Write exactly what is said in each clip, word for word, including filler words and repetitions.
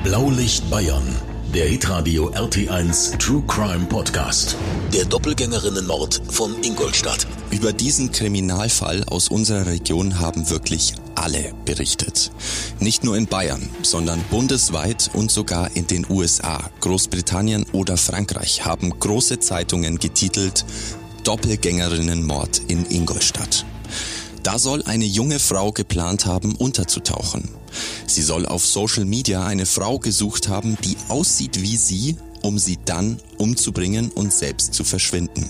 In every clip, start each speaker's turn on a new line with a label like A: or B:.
A: Blaulicht Bayern, der Hitradio R T eins True Crime Podcast. Der Doppelgängerinnenmord von Ingolstadt.
B: Über diesen Kriminalfall aus unserer Region haben wirklich alle berichtet. Nicht nur in Bayern, sondern bundesweit und sogar in den U S A, Großbritannien oder Frankreich haben große Zeitungen getitelt: Doppelgängerinnenmord in Ingolstadt. Da soll eine junge Frau geplant haben, unterzutauchen. Sie soll auf Social Media eine Frau gesucht haben, die aussieht wie sie, um sie dann umzubringen und selbst zu verschwinden.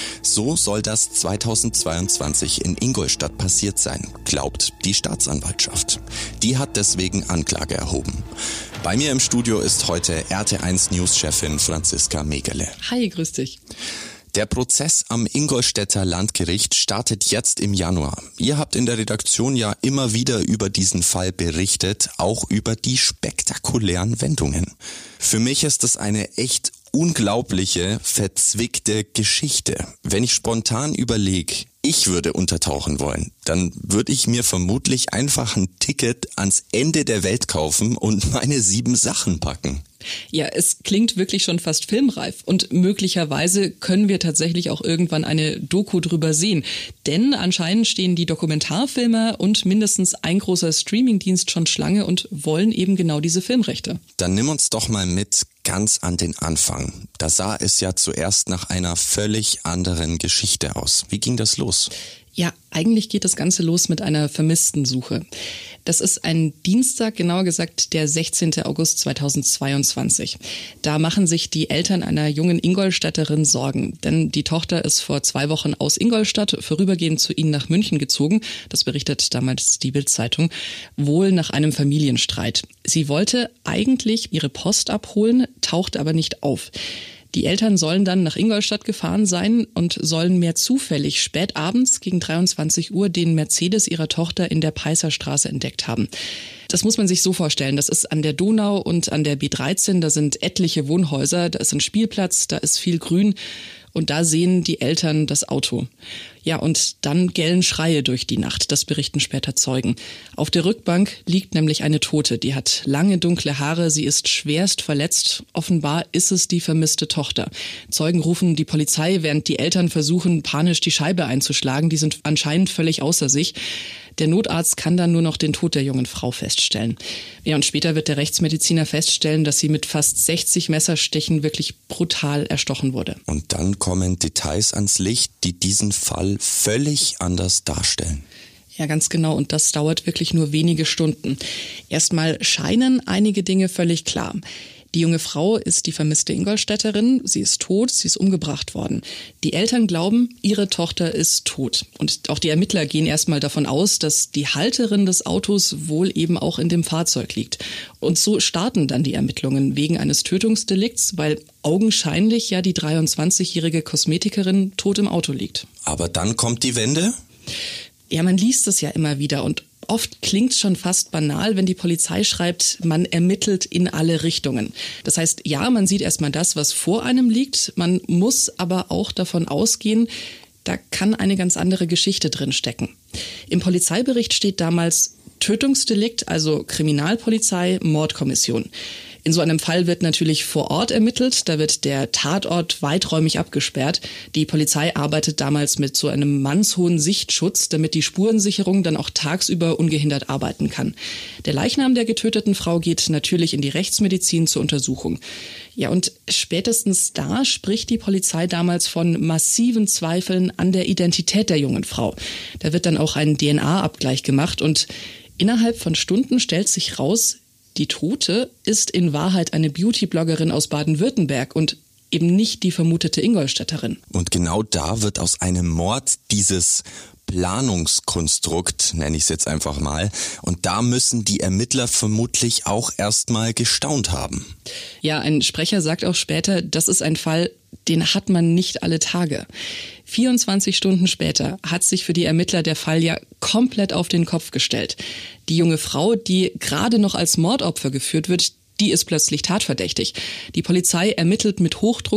B: So soll das zweitausendzweiundzwanzig in Ingolstadt passiert sein, glaubt die Staatsanwaltschaft. Die hat deswegen Anklage erhoben. Bei mir im Studio ist heute R T eins News-Chefin Franziska Megele.
C: Hi, grüß dich.
B: Der Prozess am Ingolstädter Landgericht startet jetzt im Januar. Ihr habt in der Redaktion ja immer wieder über diesen Fall berichtet, auch über die spektakulären Wendungen. Für mich ist das eine echt unglaubliche, verzwickte Geschichte. Wenn ich spontan überlege, ich würde untertauchen wollen, dann würde ich mir vermutlich einfach ein Ticket ans Ende der Welt kaufen und meine sieben Sachen packen.
C: Ja, es klingt wirklich schon fast filmreif und möglicherweise können wir tatsächlich auch irgendwann eine Doku drüber sehen. Denn anscheinend stehen die Dokumentarfilmer und mindestens ein großer Streamingdienst schon Schlange und wollen eben genau diese Filmrechte.
B: Dann nimm uns doch mal mit ganz an den Anfang. Da sah es ja zuerst nach einer völlig anderen Geschichte aus. Wie ging das los?
C: Ja, eigentlich geht das Ganze los mit einer Vermisstensuche. Das ist ein Dienstag, genauer gesagt der sechzehnten August zweitausendzweiundzwanzig. Da machen sich die Eltern einer jungen Ingolstädterin Sorgen, denn die Tochter ist vor zwei Wochen aus Ingolstadt vorübergehend zu ihnen nach München gezogen. Das berichtet damals die Bild-Zeitung, wohl nach einem Familienstreit. Sie wollte eigentlich ihre Post abholen, taucht aber nicht auf. Die Eltern sollen dann nach Ingolstadt gefahren sein und sollen mehr zufällig spät abends gegen dreiundzwanzig Uhr den Mercedes ihrer Tochter in der Peißerstraße entdeckt haben. Das muss man sich so vorstellen. Das ist an der Donau und an der B dreizehn. Da sind etliche Wohnhäuser, da ist ein Spielplatz, da ist viel Grün. Und da sehen die Eltern das Auto. Ja, und dann gellen Schreie durch die Nacht. Das berichten später Zeugen. Auf der Rückbank liegt nämlich eine Tote. Die hat lange dunkle Haare. Sie ist schwerst verletzt. Offenbar ist es die vermisste Tochter. Zeugen rufen die Polizei, während die Eltern versuchen, panisch die Scheibe einzuschlagen. Die sind anscheinend völlig außer sich. Der Notarzt kann dann nur noch den Tod der jungen Frau feststellen. Ja, und später wird der Rechtsmediziner feststellen, dass sie mit fast sechzig Messerstichen wirklich brutal erstochen wurde.
B: Und dann kommen Details ans Licht, die diesen Fall völlig anders darstellen.
C: Ja, ganz genau. Und das dauert wirklich nur wenige Stunden. Erstmal scheinen einige Dinge völlig klar. Die junge Frau ist die vermisste Ingolstädterin. Sie ist tot, sie ist umgebracht worden. Die Eltern glauben, ihre Tochter ist tot. Und auch die Ermittler gehen erstmal davon aus, dass die Halterin des Autos wohl eben auch in dem Fahrzeug liegt. Und so starten dann die Ermittlungen wegen eines Tötungsdelikts, weil augenscheinlich ja die dreiundzwanzigjährige Kosmetikerin tot im Auto liegt.
B: Aber dann kommt die Wende?
C: Ja, man liest es ja immer wieder und oft klingt schon fast banal, wenn die Polizei schreibt, man ermittelt in alle Richtungen. Das heißt, ja, man sieht erstmal das, was vor einem liegt. Man muss aber auch davon ausgehen, da kann eine ganz andere Geschichte drin stecken. Im Polizeibericht steht damals Tötungsdelikt, also Kriminalpolizei, Mordkommission. In so einem Fall wird natürlich vor Ort ermittelt, da wird der Tatort weiträumig abgesperrt. Die Polizei arbeitet damals mit so einem mannshohen Sichtschutz, damit die Spurensicherung dann auch tagsüber ungehindert arbeiten kann. Der Leichnam der getöteten Frau geht natürlich in die Rechtsmedizin zur Untersuchung. Ja, und spätestens da spricht die Polizei damals von massiven Zweifeln an der Identität der jungen Frau. Da wird dann auch ein D N A-Abgleich gemacht und innerhalb von Stunden stellt sich raus, die Tote ist in Wahrheit eine Beauty-Bloggerin aus Baden-Württemberg und eben nicht die vermutete Ingolstädterin.
B: Und genau da wird aus einem Mord dieses Planungskonstrukt, nenne ich es jetzt einfach mal. Und da müssen die Ermittler vermutlich auch erstmal gestaunt haben.
C: Ja, ein Sprecher sagt auch später, das ist ein Fall, den hat man nicht alle Tage. vierundzwanzig Stunden später hat sich für die Ermittler der Fall ja komplett auf den Kopf gestellt. Die junge Frau, die gerade noch als Mordopfer geführt wird, die ist plötzlich tatverdächtig. Die Polizei ermittelt mit Hochdruck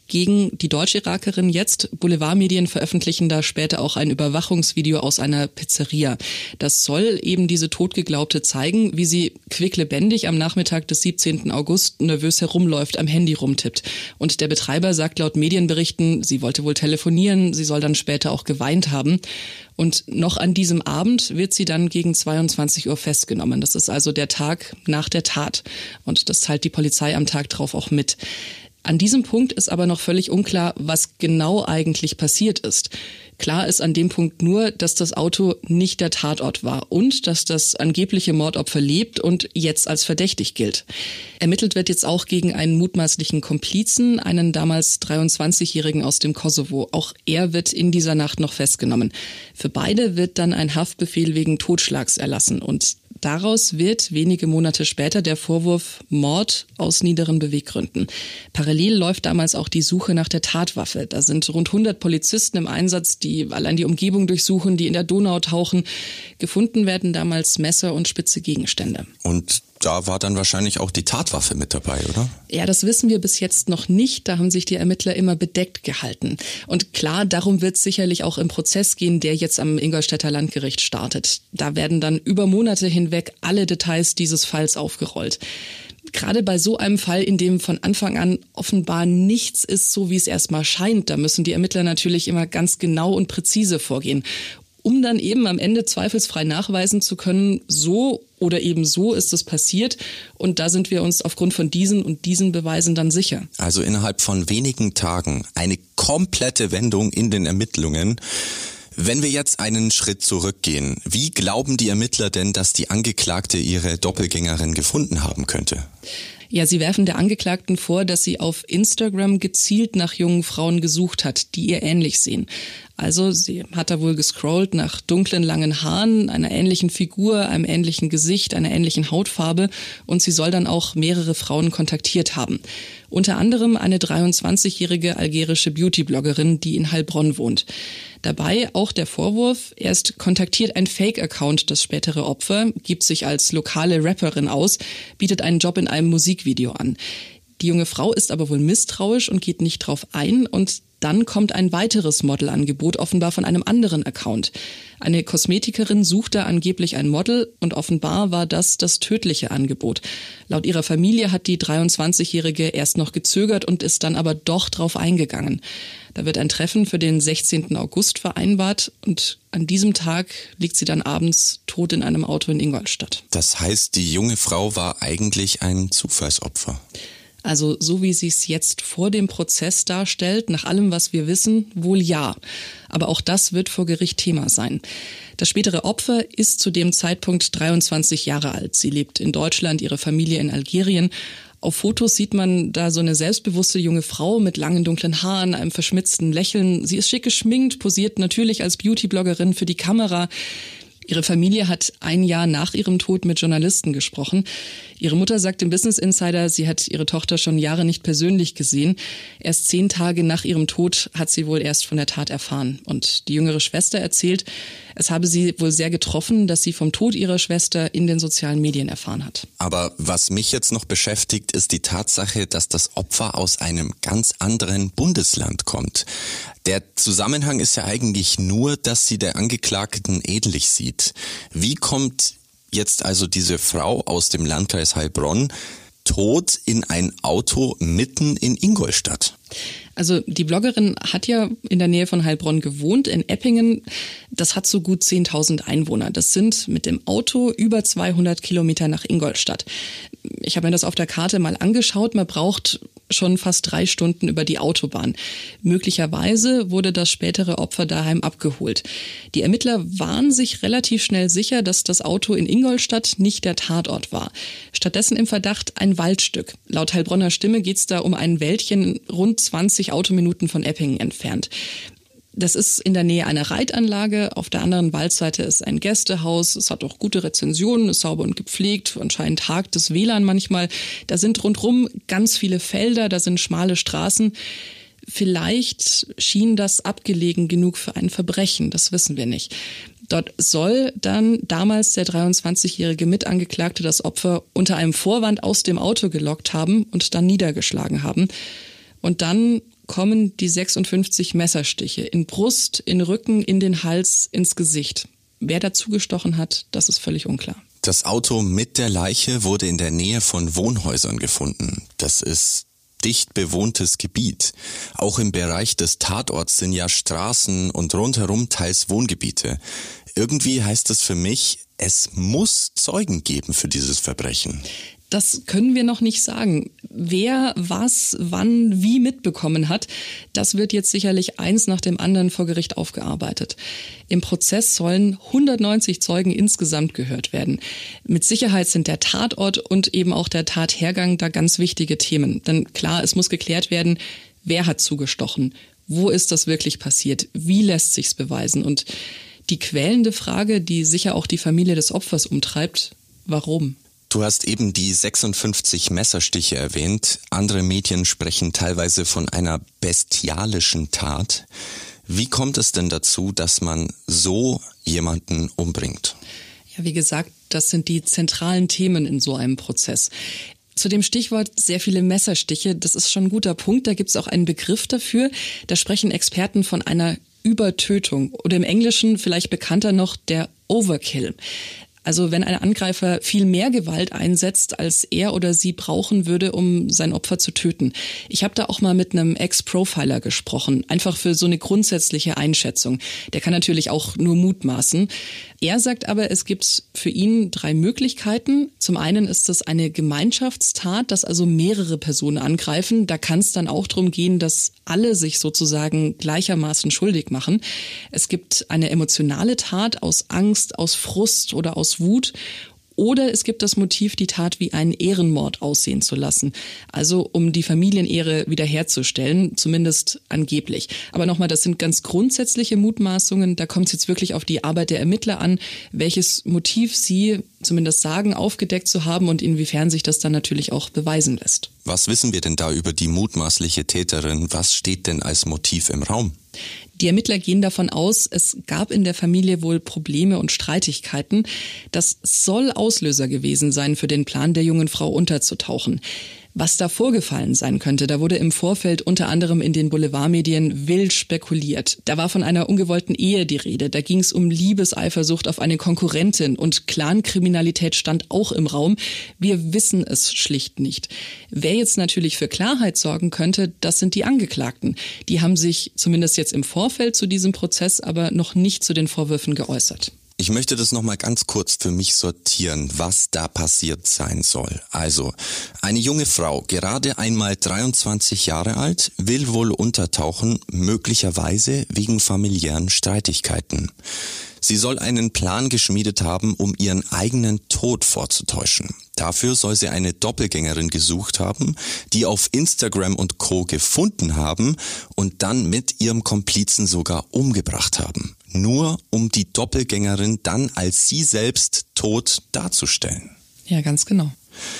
C: gegen die Deutsch-Irakerin jetzt. Boulevardmedien veröffentlichen da später auch ein Überwachungsvideo aus einer Pizzeria. Das soll eben diese Totgeglaubte zeigen, wie sie quicklebendig am Nachmittag des siebzehnten August nervös herumläuft, am Handy rumtippt. Und der Betreiber sagt laut Medienberichten, sie wollte wohl telefonieren, sie soll dann später auch geweint haben. Und noch an diesem Abend wird sie dann gegen zweiundzwanzig Uhr festgenommen. Das ist also der Tag nach der Tat. Und das teilt die Polizei am Tag drauf auch mit. An diesem Punkt ist aber noch völlig unklar, was genau eigentlich passiert ist. Klar ist an dem Punkt nur, dass das Auto nicht der Tatort war und dass das angebliche Mordopfer lebt und jetzt als verdächtig gilt. Ermittelt wird jetzt auch gegen einen mutmaßlichen Komplizen, einen damals dreiundzwanzigjährigen aus dem Kosovo. Auch er wird in dieser Nacht noch festgenommen. Für beide wird dann ein Haftbefehl wegen Totschlags erlassen und daraus wird wenige Monate später der Vorwurf Mord aus niederen Beweggründen. Parallel läuft damals auch die Suche nach der Tatwaffe. Da sind rund hundert Polizisten im Einsatz, die allein die Umgebung durchsuchen, die in der Donau tauchen. Gefunden werden damals Messer und spitze Gegenstände.
B: Und da war dann wahrscheinlich auch die Tatwaffe mit dabei, oder?
C: Ja, das wissen wir bis jetzt noch nicht. Da haben sich die Ermittler immer bedeckt gehalten. Und klar, darum wird es sicherlich auch im Prozess gehen, der jetzt am Ingolstädter Landgericht startet. Da werden dann über Monate hinweg alle Details dieses Falls aufgerollt. Gerade bei so einem Fall, in dem von Anfang an offenbar nichts ist, so wie es erstmal scheint, da müssen die Ermittler natürlich immer ganz genau und präzise vorgehen, um dann eben am Ende zweifelsfrei nachweisen zu können, so oder eben so ist es passiert. Und da sind wir uns aufgrund von diesen und diesen Beweisen dann sicher.
B: Also innerhalb von wenigen Tagen eine komplette Wendung in den Ermittlungen. Wenn wir jetzt einen Schritt zurückgehen, wie glauben die Ermittler denn, dass die Angeklagte ihre Doppelgängerin gefunden haben könnte?
C: Ja, sie werfen der Angeklagten vor, dass sie auf Instagram gezielt nach jungen Frauen gesucht hat, die ihr ähnlich sehen. Also sie hat da wohl gescrollt nach dunklen, langen Haaren, einer ähnlichen Figur, einem ähnlichen Gesicht, einer ähnlichen Hautfarbe und sie soll dann auch mehrere Frauen kontaktiert haben. Unter anderem eine dreiundzwanzigjährige algerische Beauty-Bloggerin, die in Heilbronn wohnt. Dabei auch der Vorwurf, erst kontaktiert ein Fake-Account das spätere Opfer, gibt sich als lokale Rapperin aus, bietet einen Job in einem Musikvideo an. Die junge Frau ist aber wohl misstrauisch und geht nicht drauf ein und dann kommt ein weiteres Modelangebot, offenbar von einem anderen Account. Eine Kosmetikerin sucht da angeblich ein Model und offenbar war das das tödliche Angebot. Laut ihrer Familie hat die dreiundzwanzigjährige erst noch gezögert und ist dann aber doch drauf eingegangen. Da wird ein Treffen für den sechzehnten August vereinbart und an diesem Tag liegt sie dann abends tot in einem Auto in Ingolstadt.
B: Das heißt, die junge Frau war eigentlich ein Zufallsopfer.
C: Also so wie sie es jetzt vor dem Prozess darstellt, nach allem, was wir wissen, wohl ja. Aber auch das wird vor Gericht Thema sein. Das spätere Opfer ist zu dem Zeitpunkt dreiundzwanzig Jahre alt. Sie lebt in Deutschland, ihre Familie in Algerien. Auf Fotos sieht man da so eine selbstbewusste junge Frau mit langen dunklen Haaren, einem verschmitzten Lächeln. Sie ist schick geschminkt, posiert natürlich als Beauty-Bloggerin für die Kamera. Ihre Familie hat ein Jahr nach ihrem Tod mit Journalisten gesprochen. Ihre Mutter sagt im Business Insider, sie hat ihre Tochter schon Jahre nicht persönlich gesehen. Erst zehn Tage nach ihrem Tod hat sie wohl erst von der Tat erfahren. Und die jüngere Schwester erzählt, es habe sie wohl sehr getroffen, dass sie vom Tod ihrer Schwester in den sozialen Medien erfahren hat.
B: Aber was mich jetzt noch beschäftigt, ist die Tatsache, dass das Opfer aus einem ganz anderen Bundesland kommt. Der Zusammenhang ist ja eigentlich nur, dass sie der Angeklagten ähnlich sieht. Wie kommt jetzt also diese Frau aus dem Landkreis Heilbronn tot in ein Auto mitten in Ingolstadt?
C: Also die Bloggerin hat ja in der Nähe von Heilbronn gewohnt, in Eppingen. Das hat so gut zehntausend Einwohner. Das sind mit dem Auto über zweihundert Kilometer nach Ingolstadt. Ich habe mir das auf der Karte mal angeschaut. Man braucht schon fast drei Stunden über die Autobahn. Möglicherweise wurde das spätere Opfer daheim abgeholt. Die Ermittler waren sich relativ schnell sicher, dass das Auto in Ingolstadt nicht der Tatort war. Stattdessen im Verdacht ein Waldstück. Laut Heilbronner Stimme geht es da um ein Wäldchen rund zwanzig Autominuten von Eppingen entfernt. Das ist in der Nähe einer Reitanlage, auf der anderen Waldseite ist ein Gästehaus, es hat auch gute Rezensionen, ist sauber und gepflegt, anscheinend hakt das W L A N manchmal. Da sind rundherum ganz viele Felder, da sind schmale Straßen. Vielleicht schien das abgelegen genug für ein Verbrechen, das wissen wir nicht. Dort soll dann damals der dreiundzwanzigjährige Mitangeklagte das Opfer unter einem Vorwand aus dem Auto gelockt haben und dann niedergeschlagen haben. Und dann kommen die sechsundfünfzig Messerstiche in Brust, in Rücken, in den Hals, ins Gesicht. Wer dazu gestochen hat, das ist völlig unklar.
B: Das Auto mit der Leiche wurde in der Nähe von Wohnhäusern gefunden. Das ist dicht bewohntes Gebiet. Auch im Bereich des Tatorts sind ja Straßen und rundherum teils Wohngebiete. Irgendwie heißt es für mich, es muss Zeugen geben für dieses Verbrechen.
C: Das können wir noch nicht sagen. Wer was, wann, wie mitbekommen hat, das wird jetzt sicherlich eins nach dem anderen vor Gericht aufgearbeitet. Im Prozess sollen hundertneunzig Zeugen insgesamt gehört werden. Mit Sicherheit sind der Tatort und eben auch der Tathergang da ganz wichtige Themen. Denn klar, es muss geklärt werden, wer hat zugestochen, wo ist das wirklich passiert, wie lässt sich's beweisen? Und die quälende Frage, die sicher auch die Familie des Opfers umtreibt, warum?
B: Du hast eben die sechsundfünfzig Messerstiche erwähnt. Andere Medien sprechen teilweise von einer bestialischen Tat. Wie kommt es denn dazu, dass man so jemanden umbringt?
C: Ja, wie gesagt, das sind die zentralen Themen in so einem Prozess. Zu dem Stichwort sehr viele Messerstiche, das ist schon ein guter Punkt. Da gibt es auch einen Begriff dafür. Da sprechen Experten von einer Übertötung oder im Englischen vielleicht bekannter noch der Overkill. Also wenn ein Angreifer viel mehr Gewalt einsetzt, als er oder sie brauchen würde, um sein Opfer zu töten. Ich habe da auch mal mit einem Ex-Profiler gesprochen, einfach für so eine grundsätzliche Einschätzung. Der kann natürlich auch nur mutmaßen. Er sagt aber, es gibt für ihn drei Möglichkeiten. Zum einen ist das eine Gemeinschaftstat, dass also mehrere Personen angreifen. Da kann es dann auch darum gehen, dass alle sich sozusagen gleichermaßen schuldig machen. Es gibt eine emotionale Tat aus Angst, aus Frust oder aus Wut. Oder es gibt das Motiv, die Tat wie einen Ehrenmord aussehen zu lassen. Also um die Familienehre wiederherzustellen, zumindest angeblich. Aber nochmal, das sind ganz grundsätzliche Mutmaßungen. Da kommt es jetzt wirklich auf die Arbeit der Ermittler an, welches Motiv sie zumindest sagen, aufgedeckt zu haben und inwiefern sich das dann natürlich auch beweisen lässt.
B: Was wissen wir denn da über die mutmaßliche Täterin? Was steht denn als Motiv im Raum?
C: Die Ermittler gehen davon aus, es gab in der Familie wohl Probleme und Streitigkeiten. Das soll Auslöser gewesen sein für den Plan der jungen Frau unterzutauchen. Was da vorgefallen sein könnte, da wurde im Vorfeld unter anderem in den Boulevardmedien wild spekuliert. Da war von einer ungewollten Ehe die Rede, da ging es um Liebeseifersucht auf eine Konkurrentin und Clankriminalität stand auch im Raum. Wir wissen es schlicht nicht. Wer jetzt natürlich für Klarheit sorgen könnte, das sind die Angeklagten. Die haben sich zumindest jetzt im Vorfeld zu diesem Prozess aber noch nicht zu den Vorwürfen geäußert.
B: Ich möchte das nochmal ganz kurz für mich sortieren, was da passiert sein soll. Also, eine junge Frau, gerade einmal dreiundzwanzig Jahre alt, will wohl untertauchen, möglicherweise wegen familiären Streitigkeiten. Sie soll einen Plan geschmiedet haben, um ihren eigenen Tod vorzutäuschen. Dafür soll sie eine Doppelgängerin gesucht haben, die auf Instagram und Co. gefunden haben und dann mit ihrem Komplizen sogar umgebracht haben. Nur um die Doppelgängerin dann als sie selbst tot darzustellen.
C: Ja, ganz genau.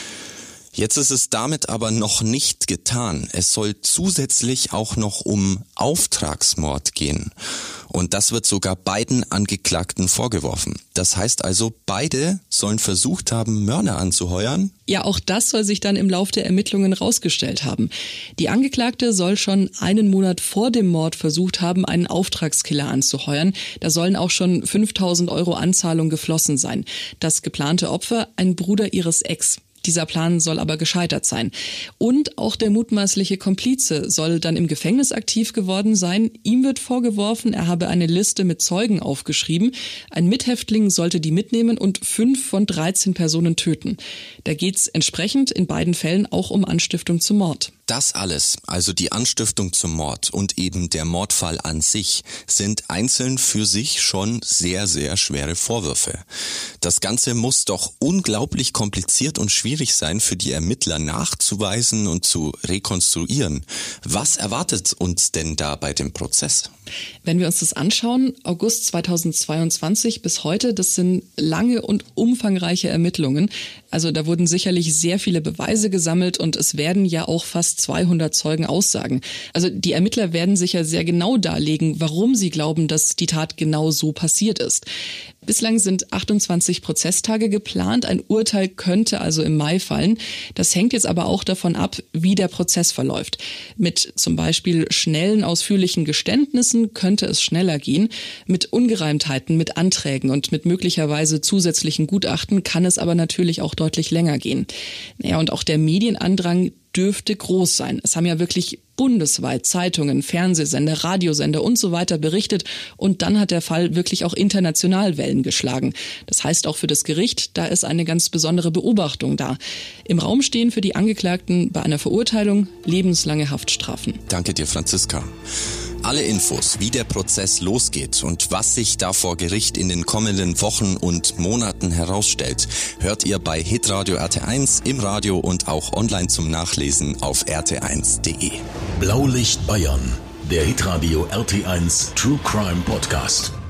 B: Jetzt ist es damit aber noch nicht getan. Es soll zusätzlich auch noch um Auftragsmord gehen. Und das wird sogar beiden Angeklagten vorgeworfen. Das heißt also, beide sollen versucht haben, Mörder anzuheuern.
C: Ja, auch das soll sich dann im Lauf der Ermittlungen rausgestellt haben. Die Angeklagte soll schon einen Monat vor dem Mord versucht haben, einen Auftragskiller anzuheuern. Da sollen auch schon fünftausend Euro Anzahlung geflossen sein. Das geplante Opfer, ein Bruder ihres Ex. Dieser Plan soll aber gescheitert sein. Und auch der mutmaßliche Komplize soll dann im Gefängnis aktiv geworden sein. Ihm wird vorgeworfen, er habe eine Liste mit Zeugen aufgeschrieben. Ein Mithäftling sollte die mitnehmen und fünf von dreizehn Personen töten. Da geht's entsprechend in beiden Fällen auch um Anstiftung zum Mord.
B: Das alles, also die Anstiftung zum Mord und eben der Mordfall an sich, sind einzeln für sich schon sehr, sehr schwere Vorwürfe. Das Ganze muss doch unglaublich kompliziert und schwierig sein für die Ermittler nachzuweisen und zu rekonstruieren. Was erwartet uns denn da bei dem Prozess?
C: Wenn wir uns das anschauen, August zweitausendzweiundzwanzig bis heute, das sind lange und umfangreiche Ermittlungen. Also da wurden sicherlich sehr viele Beweise gesammelt und es werden ja auch fast zweihundert Zeugen aussagen. Also die Ermittler werden sicher sehr genau darlegen, warum sie glauben, dass die Tat genau so passiert ist. Bislang sind achtundzwanzig Prozesstage geplant. Ein Urteil könnte also im Mai fallen. Das hängt jetzt aber auch davon ab, wie der Prozess verläuft. Mit zum Beispiel schnellen, ausführlichen Geständnissen könnte es schneller gehen. Mit Ungereimtheiten, mit Anträgen und mit möglicherweise zusätzlichen Gutachten kann es aber natürlich auch deutlich länger gehen. Naja, und auch der Medienandrang dürfte groß sein. Es haben ja wirklich bundesweit Zeitungen, Fernsehsender, Radiosender und so weiter berichtet. Und dann hat der Fall wirklich auch international Wellen geschlagen. Das heißt auch für das Gericht, da ist eine ganz besondere Beobachtung da. Im Raum stehen für die Angeklagten bei einer Verurteilung lebenslange Haftstrafen.
B: Danke dir, Franziska. Alle Infos, wie der Prozess losgeht und was sich da vor Gericht in den kommenden Wochen und Monaten herausstellt, hört ihr bei Hitradio R T eins, im Radio und auch online zum Nachlesen auf r t eins punkt d e.
A: Blaulicht Bayern, der Hitradio R T eins True Crime Podcast.